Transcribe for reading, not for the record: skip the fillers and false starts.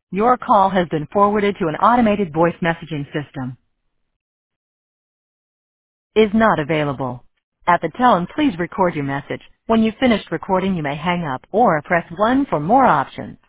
Your call has been forwarded to an automated voice messaging system. Is not available. At the tone, please record your message. When you've finished recording, you may hang up or press 1 for more options.